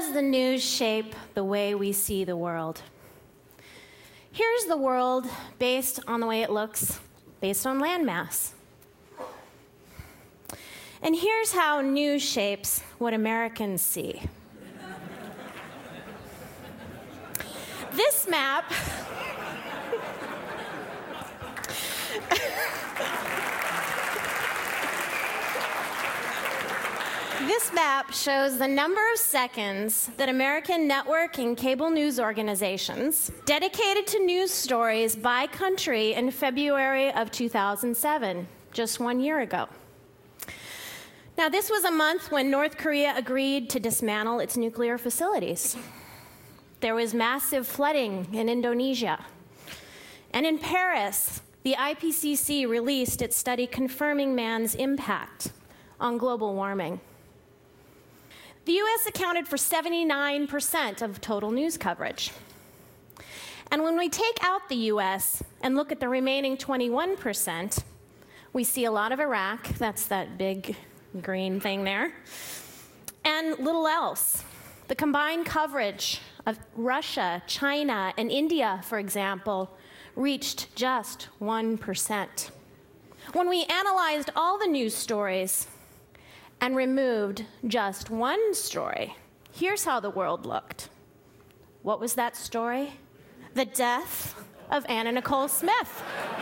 does the news shape the way we see the world? Here's the world based on the way it looks, based on landmass. And here's how news shapes what Americans see. This map This map shows the number of seconds that American network and cable news organizations dedicated to news stories by country in February of 2007, just 1 year ago. Now, this was a month when North Korea agreed to dismantle its nuclear facilities. There was massive flooding in Indonesia. And in Paris, the IPCC released its study confirming man's impact on global warming. The US accounted for 79% of total news coverage. And when we take out the US and look at the remaining 21%, we see a lot of Iraq, that's that big green thing there, and little else. The combined coverage of Russia, China, and India, for example, reached just 1%. When we analyzed all the news stories and removed just one story, here's how the world looked. What was that story? The death of Anna Nicole Smith.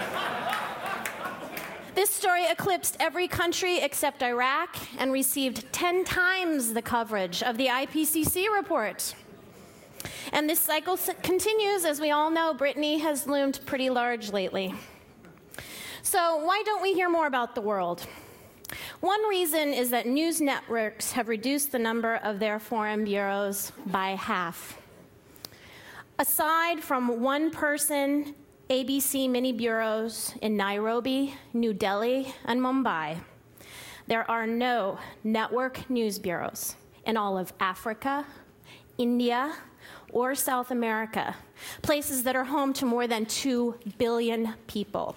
This story eclipsed every country except Iraq and received 10 times the coverage of the IPCC report. And this cycle continues. As we all know, Brittany has loomed pretty large lately. So why don't we hear more about the world? One reason is that news networks have reduced the number of their foreign bureaus by half. Aside from one-person ABC mini bureaus in Nairobi, New Delhi, and Mumbai, there are no network news bureaus in all of Africa, India, or South America, places that are home to more than 2 billion people.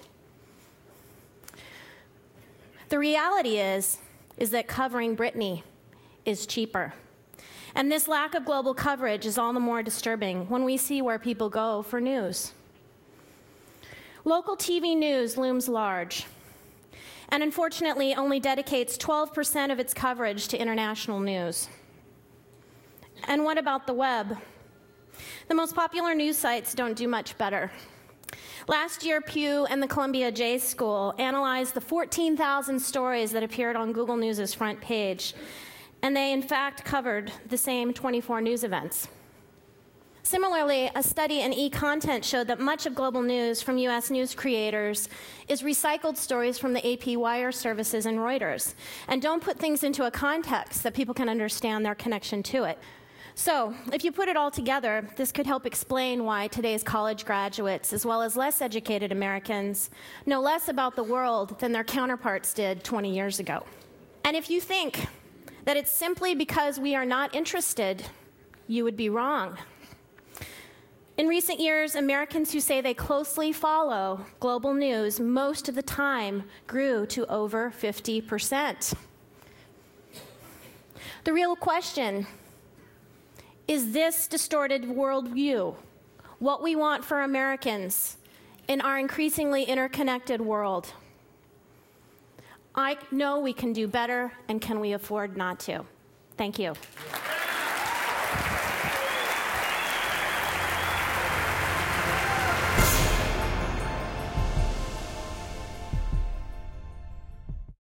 The reality is that covering Brittany is cheaper. And this lack of global coverage is all the more disturbing when we see where people go for news. Local TV news looms large, and unfortunately only dedicates 12% of its coverage to international news. And what about the web? The most popular news sites don't do much better. Last year, Pew and the Columbia J School analyzed the 14,000 stories that appeared on Google News' front page, and they in fact covered the same 24 news events. Similarly, a study in eContent showed that much of global news from US news creators is recycled stories from the AP wire services and Reuters, and don't put things into a context that people can understand their connection to it. So, if you put it all together, this could help explain why today's college graduates, as well as less educated Americans, know less about the world than their counterparts did 20 years ago. And if you think that it's simply because we are not interested, you would be wrong. In recent years, Americans who say they closely follow global news most of the time grew to over 50%. The real question: is this distorted worldview what we want for Americans in our increasingly interconnected world? I know we can do better, and can we afford not to? Thank you.